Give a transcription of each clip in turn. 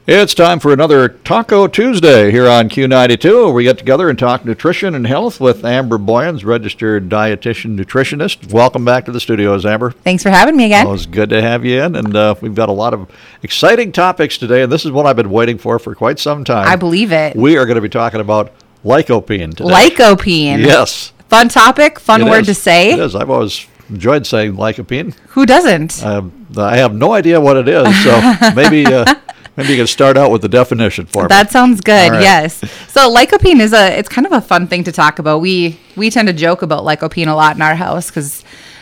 It's time for another Taco Tuesday here on Q92, where we get together and talk nutrition and health with Amber Boyens, registered dietitian nutritionist. Welcome back to the studios, Amber. Thanks for having me again. Well, it's good to have you in, and we've got a lot of exciting topics today, and this is what I've been waiting for quite some time. I believe it. We are going to be talking about lycopene today. Lycopene. Yes. Fun topic, fun word to say. It is. I've always enjoyed saying lycopene. Who doesn't? I have no idea what it is, so maybe you can start out with the definition for me. That sounds good. Right. Yes. So lycopene it's kind of a fun thing to talk about. We tend to joke about lycopene a lot in our house because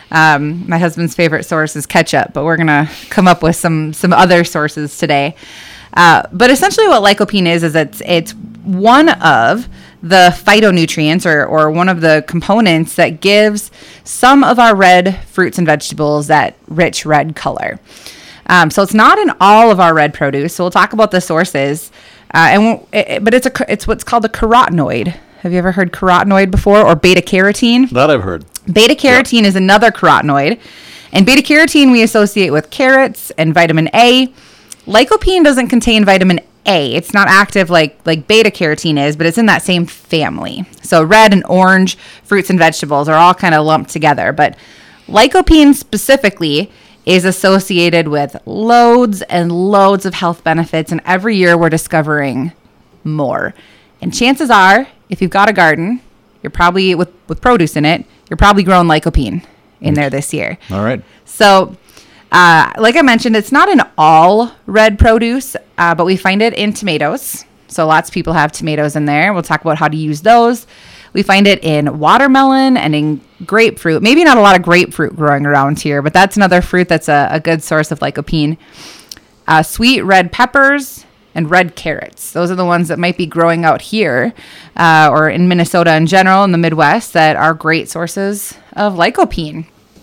my husband's favorite source is ketchup, but we're gonna come up with some other sources today. But essentially, what lycopene is it's one of the phytonutrients or one of the components that gives some of our red fruits and vegetables that rich red color. So it's not in all of our red produce. So we'll talk about the sources, but it's what's called a carotenoid. Have you ever heard carotenoid before, or beta carotene? That I've heard. Beta carotene is another carotenoid, and beta carotene we associate with carrots and vitamin A. Lycopene doesn't contain vitamin A. It's not active like beta carotene is, but it's in that same family. So red and orange fruits and vegetables are all kind of lumped together, but lycopene specifically is associated with loads and loads of health benefits, and every year we're discovering more. And chances are, if you've got a garden, you're probably, with produce in it, you're probably growing lycopene in there this year. All right. So, like I mentioned, it's not in all red produce, but we find it in tomatoes. So lots of people have tomatoes in there. We'll talk about how to use those. We find it in watermelon and in grapefruit. Maybe not a lot of grapefruit growing around here, but that's another fruit that's a good source of lycopene. Sweet red peppers and red carrots. Those are the ones that might be growing out here or in Minnesota in general, in the Midwest, that are great sources of lycopene.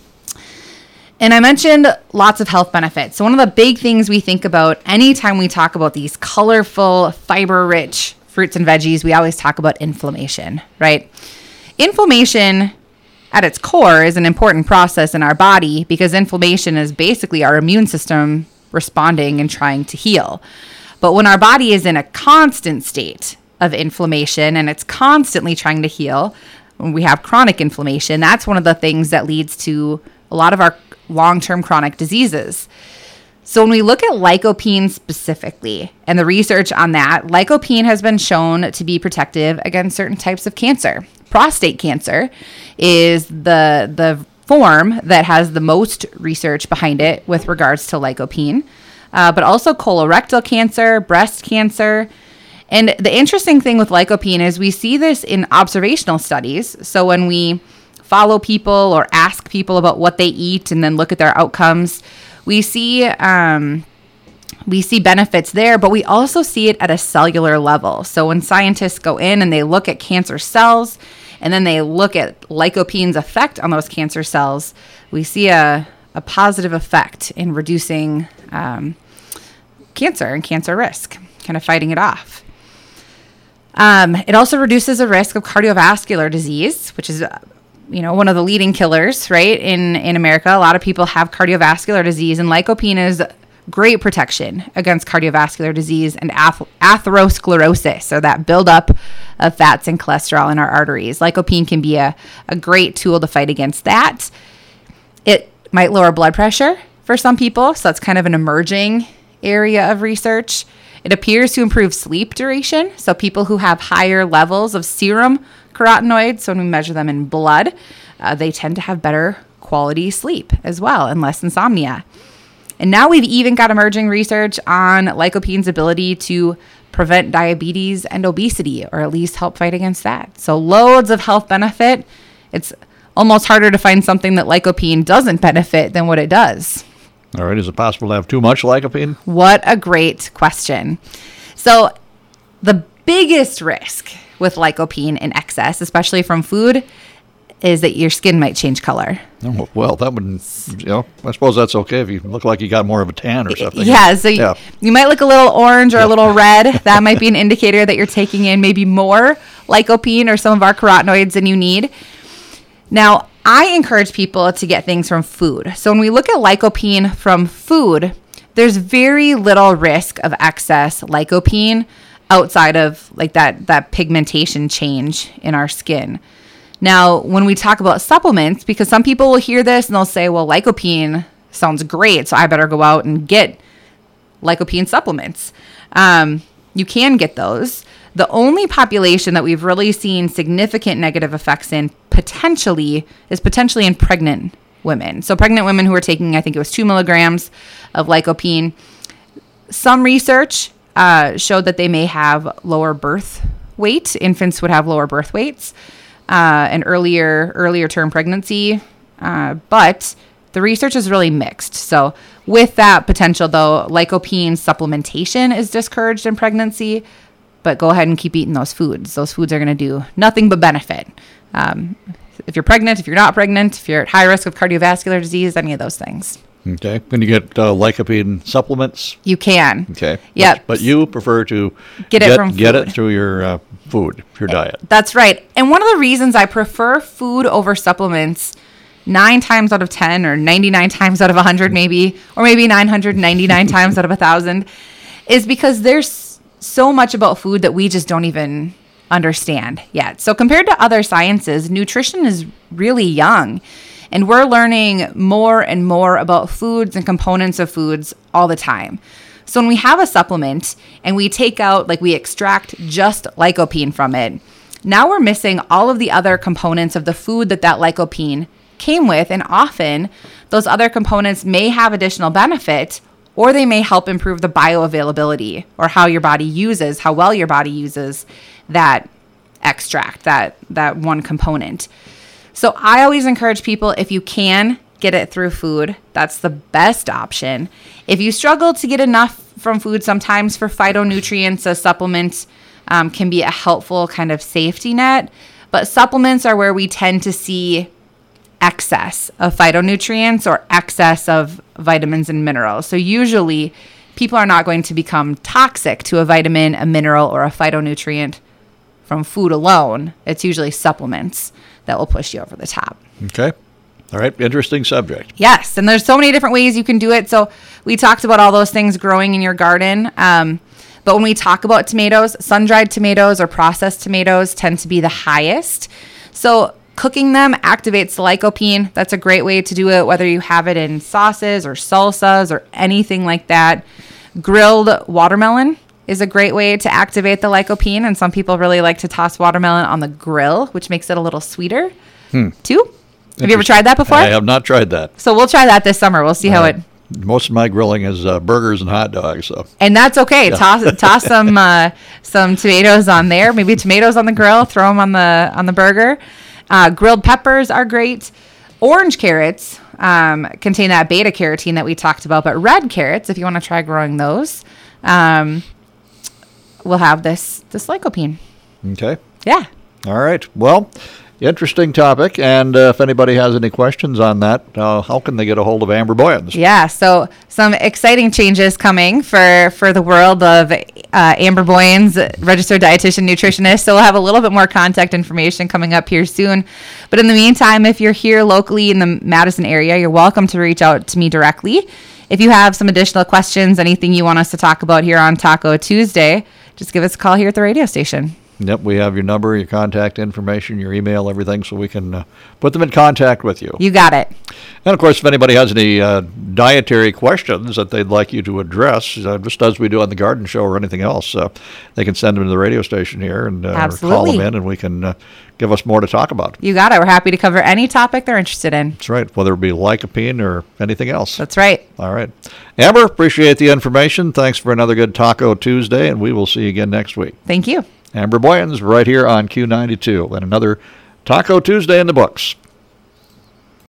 And I mentioned lots of health benefits. So one of the big things we think about anytime we talk about these colorful, fiber-rich fruits and veggies, we always talk about inflammation, right? Inflammation at its core is an important process in our body because inflammation is basically our immune system responding and trying to heal. But when our body is in a constant state of inflammation and it's constantly trying to heal, when we have chronic inflammation, that's one of the things that leads to a lot of our long-term chronic diseases. So when we look at lycopene specifically and the research on that, lycopene has been shown to be protective against certain types of cancer. Prostate cancer is the form that has the most research behind it with regards to lycopene, but also colorectal cancer, breast cancer. And the interesting thing with lycopene is we see this in observational studies. So when we follow people or ask people about what they eat and then look at their outcomes, we see benefits there, but we also see it at a cellular level. So when scientists go in and they look at cancer cells and then they look at lycopene's effect on those cancer cells, we see a positive effect in reducing cancer and cancer risk, kind of fighting it off. It also reduces the risk of cardiovascular disease, which is one of the leading killers, right? In America, a lot of people have cardiovascular disease, and lycopene is great protection against cardiovascular disease and atherosclerosis, or that buildup of fats and cholesterol in our arteries. Lycopene can be a great tool to fight against that. It might lower blood pressure for some people, so that's kind of an emerging area of research. It appears to improve sleep duration, so people who have higher levels of serum carotenoids, so when we measure them in blood, they tend to have better quality sleep as well and less insomnia. And now we've even got emerging research on lycopene's ability to prevent diabetes and obesity, or at least help fight against that. So loads of health benefit. It's almost harder to find something that lycopene doesn't benefit than what it does. All right. Is it possible to have too much lycopene? What a great question. So the biggest risk with lycopene in excess, especially from food, is that your skin might change color. Oh, well, that would, I suppose that's okay if you look like you got more of a tan or something. Yeah, so you might look a little orange or a little red. That might be an indicator that you're taking in maybe more lycopene or some of our carotenoids than you need. Now, I encourage people to get things from food. So when we look at lycopene from food, there's very little risk of excess lycopene outside of like that pigmentation change in our skin. Now, when we talk about supplements, because some people will hear this and they'll say, well, lycopene sounds great, so I better go out and get lycopene supplements. You can get those. The only population that we've really seen significant negative effects in potentially in pregnant women. So pregnant women who are taking, I think it was 2 milligrams of lycopene. Some research showed that they may have lower birth weight. Infants would have lower birth weights and earlier term pregnancy. But the research is really mixed. So with that potential, though, lycopene supplementation is discouraged in pregnancy. But go ahead and keep eating those foods. Those foods are going to do nothing but benefit. If you're pregnant, if you're not pregnant, if you're at high risk of cardiovascular disease, any of those things. Okay. Can you get lycopene supplements? You can. Okay. Yeah. But you prefer to get it through your food, your diet. That's right. And one of the reasons I prefer food over supplements 9 times out of 10 or 99 times out of 100 maybe, or maybe 999 times out of 1,000 is because there's so much about food that we just don't even understand yet. So compared to other sciences, nutrition is really young, and we're learning more and more about foods and components of foods all the time. So when we have a supplement and we take out, like we extract just lycopene from it, now we're missing all of the other components of the food that lycopene came with, and often those other components may have additional benefit, or they may help improve the bioavailability or how well your body uses that extract, that one component. So I always encourage people, if you can get it through food, that's the best option. If you struggle to get enough from food, sometimes for phytonutrients, a supplement can be a helpful kind of safety net. But supplements are where we tend to see excess of phytonutrients or excess of vitamins and minerals. So usually people are not going to become toxic to a vitamin, a mineral, or a phytonutrient from food alone. It's usually supplements that will push you over the top. Okay. All right. Interesting subject. Yes. And there's so many different ways you can do it. So we talked about all those things growing in your garden. But when we talk about tomatoes, sun-dried tomatoes or processed tomatoes tend to be the highest. So cooking them activates the lycopene. That's a great way to do it, whether you have it in sauces or salsas or anything like that. Grilled watermelon is a great way to activate the lycopene, and some people really like to toss watermelon on the grill, which makes it a little sweeter too. Have you ever tried that before? I have not tried that. So we'll try that this summer. We'll see how it... Most of my grilling is burgers and hot dogs. So. And that's okay. Yeah. Toss some tomatoes on there, maybe tomatoes on the grill, throw them on the burger. Grilled peppers are great. Orange carrots contain that beta carotene that we talked about, but red carrots, if you want to try growing those, will have this lycopene. Okay. Yeah. All right. Well, interesting topic. And if anybody has any questions on that, how can they get a hold of Amber Boyens? Yeah. So some exciting changes coming for the world of Amber Boyens, registered dietitian nutritionist. So we'll have a little bit more contact information coming up here soon. But in the meantime, if you're here locally in the Madison area, you're welcome to reach out to me directly. If you have some additional questions, anything you want us to talk about here on Taco Tuesday, just give us a call here at the radio station. Yep, we have your number, your contact information, your email, everything, so we can put them in contact with you. You got it. And, of course, if anybody has any dietary questions that they'd like you to address, just as we do on the garden show or anything else, they can send them to the radio station here and or call them in, and we can give us more to talk about. You got it. We're happy to cover any topic they're interested in. That's right, whether it be lycopene or anything else. That's right. All right. Amber, appreciate the information. Thanks for another good Taco Tuesday, and we will see you again next week. Thank you. Amber Boyens right here on Q92 and another Taco Tuesday in the books.